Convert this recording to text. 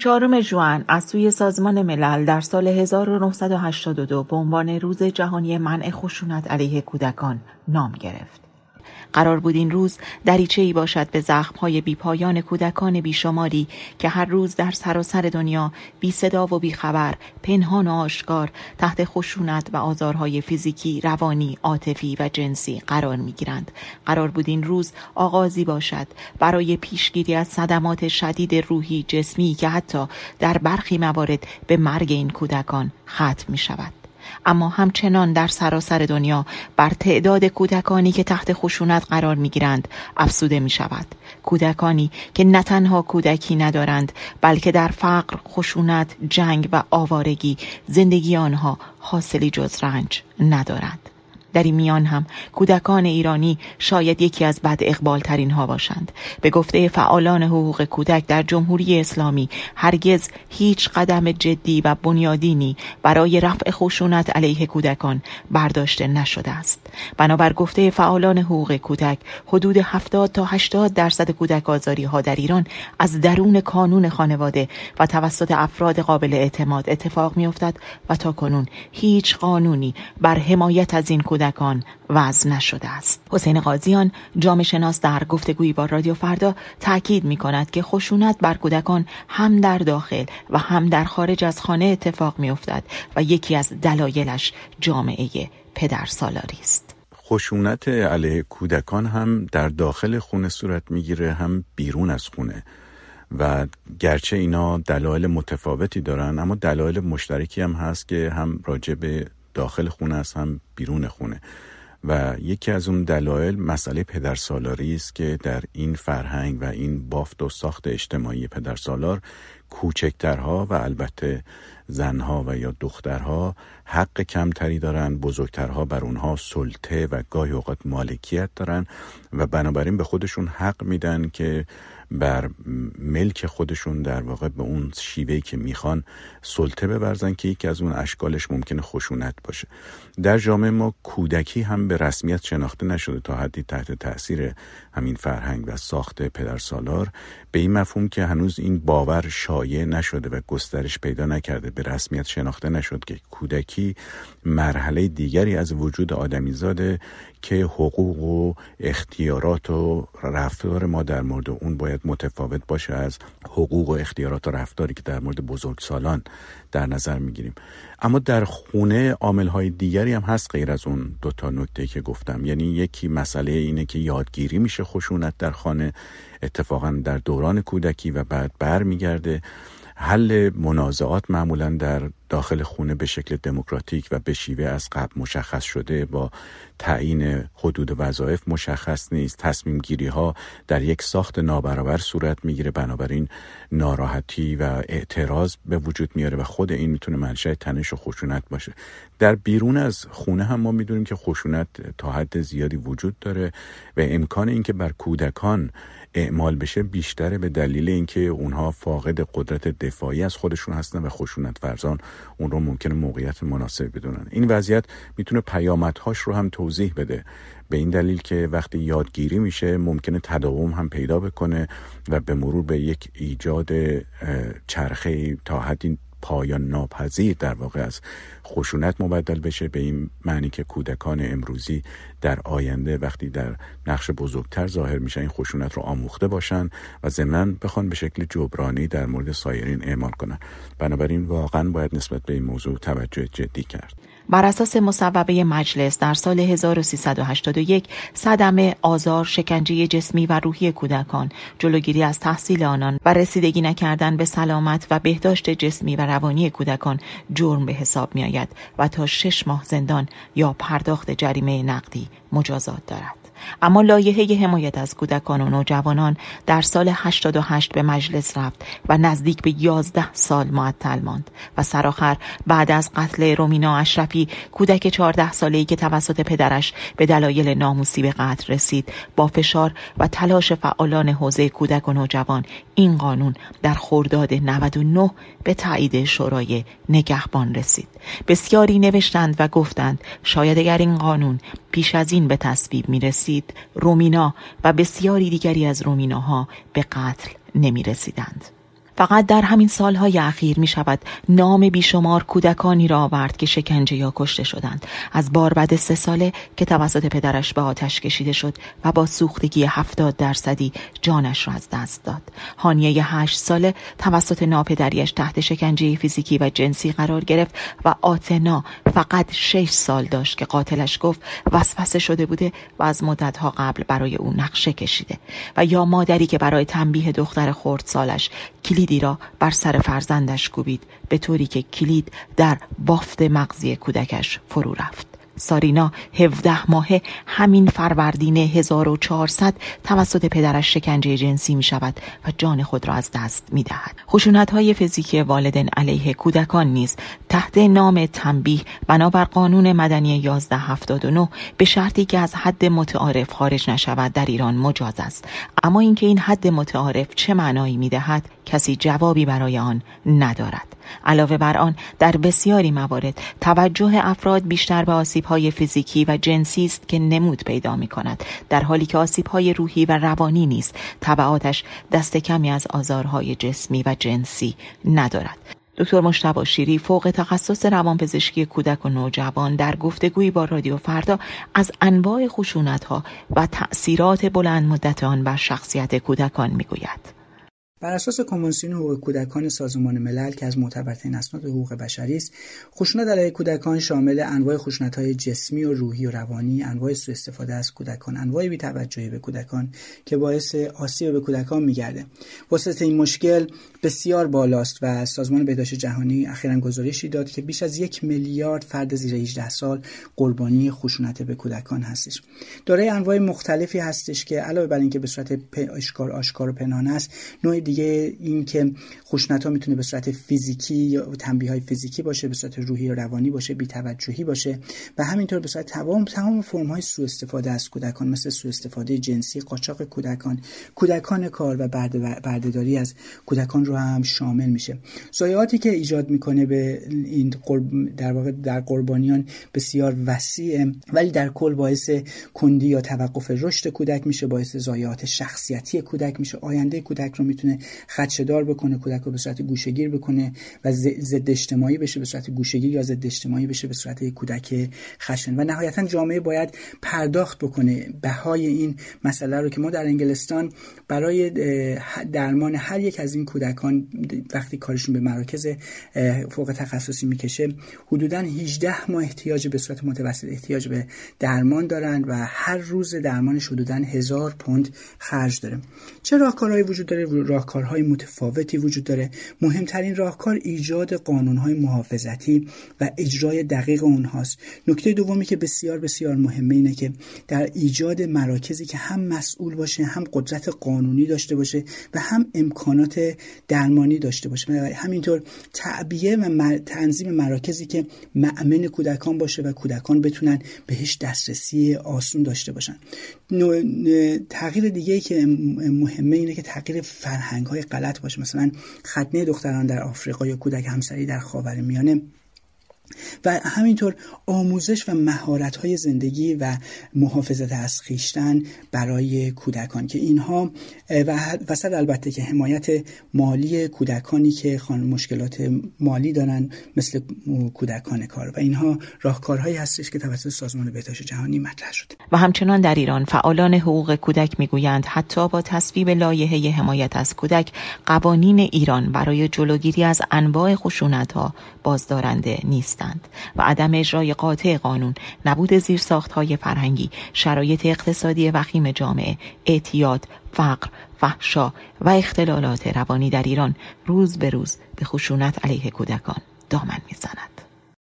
4 ژوئن از سوی سازمان ملل در سال 1982 به عنوان روز جهانی منع خشونت علیه کودکان نام گرفت. قرار بود این روز دریچه‌ای باشد به زخم‌های بی‌پایان کودکان بیشماری که هر روز در سراسر دنیا بی صدا و بی خبر، پنهان و آشکار تحت خشونت و آزارهای فیزیکی، روانی، عاطفی و جنسی قرار می‌گیرند. قرار بود این روز آغازی باشد برای پیشگیری از صدمات شدید روحی، جسمی که حتی در برخی موارد به مرگ این کودکان ختم می‌شود. اما همچنان در سراسر دنیا بر تعداد کودکانی که تحت خشونت قرار می‌گیرند افزوده می‌شود. کودکانی که نه تنها کودکی ندارند بلکه در فقر، خشونت، جنگ و آوارگی زندگی آنها حاصلی جز رنج ندارد. در این میان هم کودکان ایرانی شاید یکی از بد اقبال ترین ها باشند. به گفته فعالان حقوق کودک در جمهوری اسلامی هرگز هیچ قدم جدی و بنیادینی برای رفع خشونت علیه کودکان برداشته نشده است. بنابر گفته فعالان حقوق کودک حدود 70 تا 80% کودک آزاری ها در ایران از درون کانون خانواده و توسط افراد قابل اعتماد اتفاق می افتد و تا کنون هیچ قانونی بر حمایت از این کودکان وضع نشده است. حسین قاضیان جامعه شناس در گفتگویی با رادیو فردا تاکید می کند که خشونت بر کودکان هم در داخل و هم در خارج از خانه اتفاق می افتد و یکی از دلایلش جامعه پدرسالاری است. خشونت علیه کودکان هم در داخل خونه صورت میگیره هم بیرون از خونه و گرچه اینا دلایل متفاوتی دارن اما دلایل مشترکی هم هست که هم راجع به داخل خونه است هم بیرون خونه و یکی از اون دلایل مسئله پدرسالاری است که در این فرهنگ و این بافت و ساخت اجتماعی پدرسالار کوچکترها و البته زنها و یا دخترها حق کمتری دارن، بزرگترها بر اونها سلطه و گاهی اوقات مالکیت دارن و بنابراین به خودشون حق میدن که بر ملک خودشون در واقع به اون شیوهی که میخوان سلطه بورزن که یکی از اون اشکالش ممکنه خشونت باشه. در جامعه ما کودکی هم به رسمیت شناخته نشده تا حدی تحت تأثیر همین فرهنگ و ساخت پدرسالار، به این مفهوم که هنوز این باور شایع نشده و گسترش پیدا نکرده، به رسمیت شناخته نشد که کودکی مرحله دیگری از وجود آدمیزاده که حقوق و اختیارات و رفتار ما در مورد اون باید متفاوت باشه از حقوق و اختیارات و رفتاری که در مورد بزرگسالان در نظر میگیریم. اما در خونه عامل‌های دیگری هم هست غیر از اون دوتا نکته که گفتم. یعنی یکی مسئله اینه که یادگیری میشه خشونت در خانه اتفاقا در دوران کودکی و بعد برمیگرده. حل منازعات معمولا در داخل خونه به شکل دموکراتیک و به شیوه از قبل مشخص شده، با تعیین حدود وظایف مشخص نیست. تصمیم گیری ها در یک ساخت نابرابر صورت میگیره، بنابراین ناراحتی و اعتراض به وجود میاره و خود این میتونه منشأ تنش و خشونت باشه. در بیرون از خونه هم ما میدونیم که خشونت تا حد زیادی وجود داره و امکان اینکه بر کودکان اعمال بشه بیشتره به دلیل اینکه اونها فاقد قدرت دفاعی از خودشون هستن و خشونت ورزان اون رو ممکنه موقعیت مناسب بدونن. این وضعیت میتونه پیامدهاش رو هم توضیح بده، به این دلیل که وقتی یادگیری میشه ممکنه تداوم هم پیدا بکنه و به مرور به یک ایجاد چرخه تا حدی پایان ناپذیر در واقع از خشونت مبدل بشه، به این معنی که کودکان امروزی در آینده وقتی در نقش بزرگتر ظاهر میشن این خشونت رو آموخته باشن و ضمناً بخوان به شکل جبرانی در مورد سایرین اعمال کنن. بنابراین واقعاً باید نسبت به این موضوع توجه جدی کرد. بر اساس مصوبه مجلس در سال 1381 صدمه، آزار، شکنجه جسمی و روحی کودکان، جلوگیری از تحصیل آنان و رسیدگی نکردن به سلامت و بهداشت جسمی و روانی کودکان جرم به حساب می آید و تا 6 ماه زندان یا پرداخت جریمه نقدی مجازات دارد. اما لایحه حمایت از کودکان و نوجوانان در سال 88 به مجلس رفت و نزدیک به 11 سال معطل ماند و سرآخر بعد از قتل رومینا اشرفی، کودک 14 ساله‌ای که توسط پدرش به دلایل ناموسی به قتل رسید، با فشار و تلاش فعالان حوزه کودک و نوجوان این قانون در خرداد 99 به تایید شورای نگهبان رسید. بسیاری نوشتند و گفتند شاید اگر این قانون پیش از این به تصویب می رسید، رومینا و بسیاری دیگری از رومیناها به قتل نمی رسیدند. فقط در همین سالهای اخیر می شود نام بیشمار کودکانی را آورد که شکنجه یا کشته شدند. از باربد 3 ساله که توسط پدرش به آتش کشیده شد و با سوختگی 70% جانش را از دست داد. هانیه 8 ساله توسط ناپدریش تحت شکنجه فیزیکی و جنسی قرار گرفت و آتنا فقط 6 سال داشت که قاتلش گفت وسوسه شده بوده و از مدتها قبل برای او نقشه کشیده. و یا مادری که برای تنبیه دختر خردسالش کلیدی را بر سر فرزندش کوبید به طوری که کلید در بافت مغزی کودکش فرو رفت. سارینا 17 ماهه همین فروردین 1400 توسط پدرش شکنجه جنسی می شود و جان خود را از دست می دهد. خشونت‌های فیزیکی والدین علیه کودکان نیز تحت نام تنبیه بنابر قانون مدنی 1179 به شرطی که از حد متعارف خارج نشود در ایران مجاز است. اما اینکه این حد متعارف چه معنایی می دهد کسی جوابی برای آن ندارد. علاوه بر آن در بسیاری موارد توجه افراد بیشتر به آسیب‌های فیزیکی و جنسی است که نمود پیدا می‌کند، در حالی که آسیب‌های روحی و روانی نیز تبعاتش دست کمی از آزارهای جسمی و جنسی ندارد. دکتر مجتبی شیری فوق تخصص روانپزشکی کودک و نوجوان در گفتگویی با رادیو فردا از انواع خشونت‌ها و تأثیرات بلند مدت آن بر شخصیت کودکان می‌گوید. بر اساس کنوانسیون حقوق کودکان سازمان ملل که از معتبرترین اسناد حقوق بشری است، خشونت علیه کودکان شامل انواع خشونت‌های جسمی و روحی و روانی، انواع سوء استفاده از کودکان، انواع بی‌توجهی به کودکان که باعث آسیب به کودکان می‌گردد. واسطه این مشکل بسیار بالاست و سازمان بهداشت جهانی اخیراً گزارشی داد که بیش از 1 میلیارد فرد زیر 18 سال قربانی خشونت به کودکان هستش. دارای انواع مختلفی هستش که علاوه بر اینکه به صورت آشکار و پنهان است، نوع دیگه این که خشونت‌ها میتونه به صورت فیزیکی یا تنبیه‌های فیزیکی باشه، به صورت روحی و روانی باشه، بی‌توجهی باشه و همینطور به صورت تمام فرم‌های سوء استفاده از کودکان مثل سوء استفاده جنسی، قاچاق کودکان کار و بردهداری از کودکان رو هم شامل میشه. ضایعاتی که ایجاد میکنه به این در واقع در قربانیان بسیار وسیعه، ولی در کل باعث کندی یا توقف رشد کودک میشه، باعث ضایعات شخصیتی کودک میشه، آینده کودک رو میتونه خدشه‌دار بکنه، کودک رو به صورت گوشه‌گیر بکنه و ضد اجتماعی بشه به صورت گوشه‌گیر یا ضد اجتماعی بشه به صورت کودک خشن. و نهایتا جامعه باید پرداخت بکنه بهای این مسئله رو که ما در انگلستان برای درمان هر یک از این کودکان وقتی کارشون به مراکز فوق تخصصی میکشه حدوداً 18 ماه احتیاج به صورت متوسط احتیاج به درمان دارن و هر روز درمانش حدوداً 1000 پوند خرج داره. چه راهکارهایی وجود داره؟ راهکارهای متفاوتی وجود داره. مهمترین راهکار ایجاد قانونهای محافظتی و اجرای دقیق اونهاست. نکته دومی که بسیار بسیار مهمه اینه که در ایجاد مراکزی که هم مسئول باشه، هم قدرت قانونی داشته باشه و هم امکانات درمانی داشته باشه. همینطور تعبیه و تنظیم مراکزی که مأمن کودکان باشه و کودکان بتونن بهش دسترسی آسون داشته باشن. تغییر دیگه‌ای که مهمه اینه که تغییر فرهنگ‌های غلط باشه، مثلا ختنه دختران در آفریقا یا کودک همسری در خاورمیانه و همینطور آموزش و مهارت‌های زندگی و محافظت از خویشتن برای کودکان که اینها و صد البته که حمایت مالی کودکانی که مشکلات مالی دارن مثل کودکان کار و اینها راهکارهایی هستش که توسط سازمان بهداشت جهانی مطرح شده. و همچنان در ایران فعالان حقوق کودک میگویند حتی با تصویب لایحه حمایت از کودک قوانین ایران برای جلوگیری از انواع خشونت‌ها بازدارنده نیستند و عدم اجرای قاطع قانون، نبود زیرساخت‌های فرهنگی، شرایط اقتصادی وخیم جامعه، اعتیاد، فقر، فحشا و اختلالات روانی در ایران روز به روز به خشونت علیه کودکان دامن می‌زند.